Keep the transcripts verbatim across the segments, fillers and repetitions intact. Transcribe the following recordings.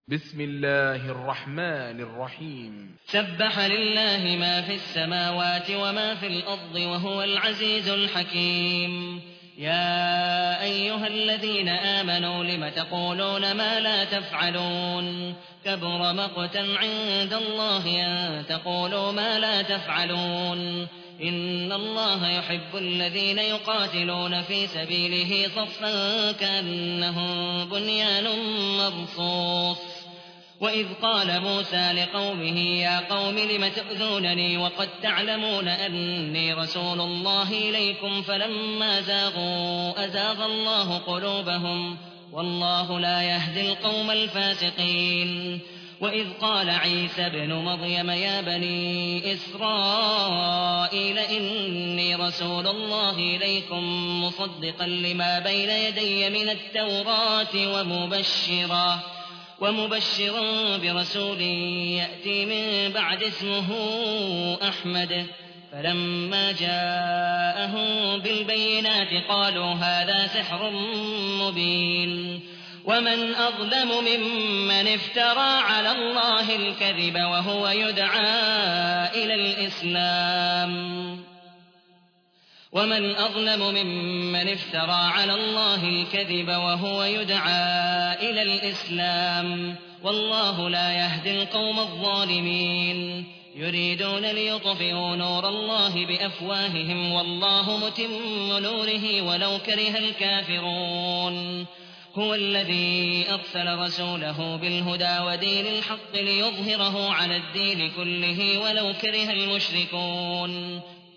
بسم الله الرحمن الرحيم سبح لله ما في السماوات وما في الأرض وهو العزيز الحكيم. يا أيها الذين آمنوا لم تقولون ما لا تفعلون كبر مقتا عند الله أن تقولوا ما لا تفعلون. إن الله يحب الذين يقاتلون في سبيله صفا كأنهم بنيان مرصوص. وإذ قال موسى لقومه يا قوم لم تؤذونني وقد تعلمون أني رسول الله إليكم فلما زاغوا أزاغ الله قلوبهم والله لا يهدي القوم الفاسقين. وإذ قال عيسى ابن مريم يا بني إسرائيل إني رسول الله إليكم مصدقا لما بين يدي من التوراة ومبشرا ومبشرا برسول يأتي من بعد اسمه أحمد. فلما جاءهم بالبينات قالوا هذا سحر مبين. ومن أظلم ممن افترى على الله الكذب وهو يدعى إلى الإسلام ومن أظلم ممن افترى على الله الكذب وهو يدعى إلى الإسلام والله لا يهدي القوم الظالمين. يريدون ليطفئوا نور الله بأفواههم والله متم نوره ولو كره الكافرون. هو الذي أرسل رسوله بالهدى ودين الحق ليظهره على الدين كله ولو كره المشركون.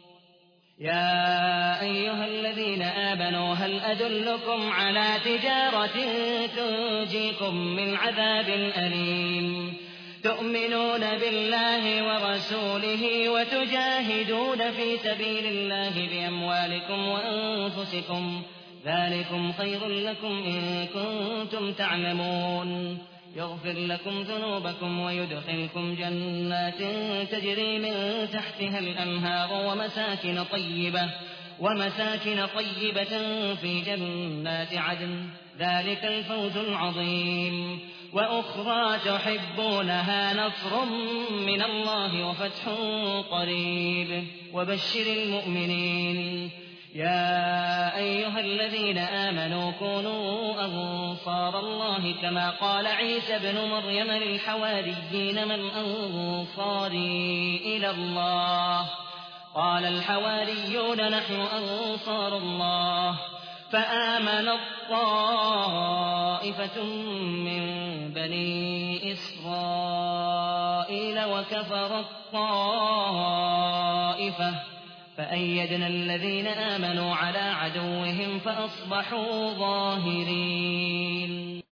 يا أيها الذين آمنوا هل أدلكم على تجارة تنجيكم من عذاب أليم تؤمنون بالله ورسوله وتجاهدون في سبيل الله بأموالكم وأنفسكم ذلكم خير لكم إن كنتم تعلمون. يغفر لكم ذنوبكم ويدخلكم جنات تجري من تحتها الأنهار ومساكن طيبة ومساكن طيبة في جنات عدن ذلك الفوز العظيم. وأخرى تحبونها نصر من الله وفتح قريب وبشر المؤمنين. يا أيها الذين آمنوا كونوا أنصار الله كما قال عيسى ابن مريم للحواريين من أنصاري إلى الله قال الحواريون نحن أنصار الله. فآمن الطائفة من بني إسرائيل وكفر الطائفة فأيدنا الذين آمنوا على عدوهم فأصبحوا ظاهرين.